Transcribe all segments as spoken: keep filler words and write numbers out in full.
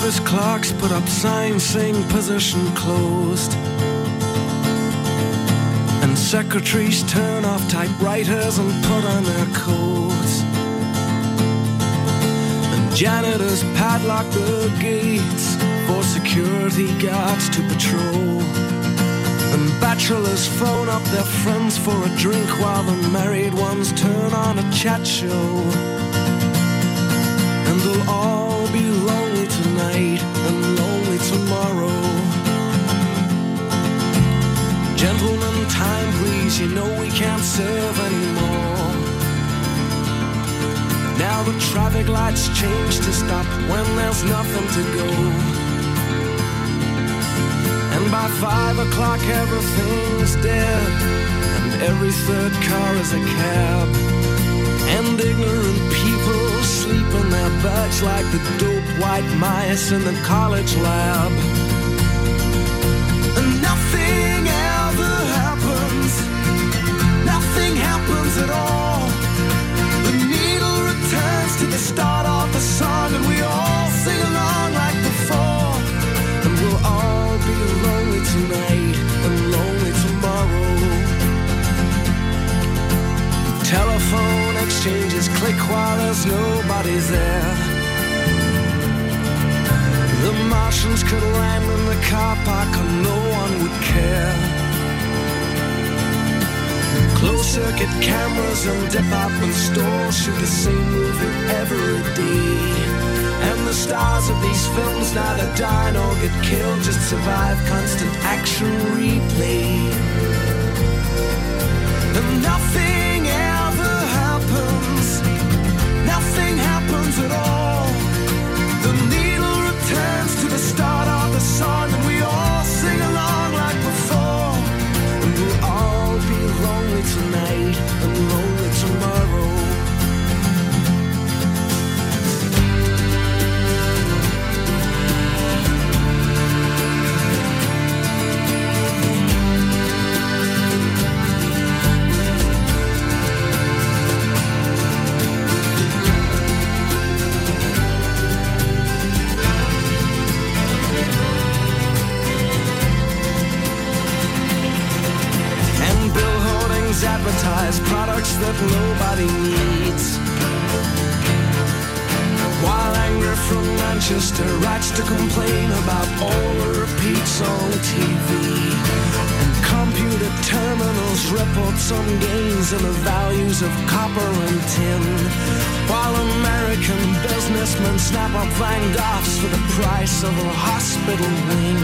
Service clocks put up signs saying position closed. And secretaries turn off typewriters and put on their coats. And janitors padlock the gates for security guards to patrol. And bachelors phone up their friends for a drink while the married ones turn on a chat show. And they'll all be lonely tonight and lonely tomorrow. Gentlemen, time please, you know we can't serve anymore. Now the traffic lights change to stop when there's nothing to go. And by five o'clock everything's dead, and every third car is a cab. And ignorant people sleep in their beds like the dope white mice in the college lab. And nothing ever happens, nothing happens at all. The needle returns to the start of the song, and we all sing along like before. And we'll all be lonely tonight and lonely tomorrow. Telephone exchanges click while there's nobody there. The Martians could land in the car park and no one would care. Closed circuit cameras and department stores shoot the same movie every day. And the stars of these films neither die nor get killed, just survive constant action replay. And nothing ever happens, nothing happens at all. The needle returns to the start of the song, and we all sing along like before. And we'll all be lonely tonight and lonely tomorrow. Advertise products that nobody needs, while anger from Manchester writes to complain about all the repeats on T V. And computer terminals report some gains in the values of copper and tin, while American businessmen snap up Van Goghs for the price of a hospital wing.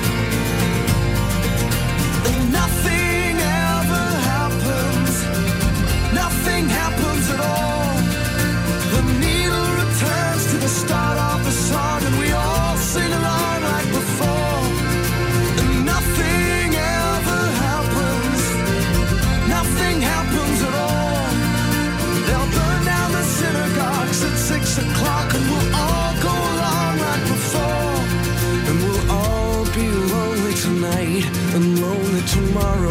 And nothing ever happens, nothing happens at all. The needle returns to the start of the song, and we all sing along like before. And nothing ever happens, nothing happens at all. They'll burn down the synagogues at six o'clock, and we'll all go along like before. And we'll all be lonely tonight and lonely tomorrow.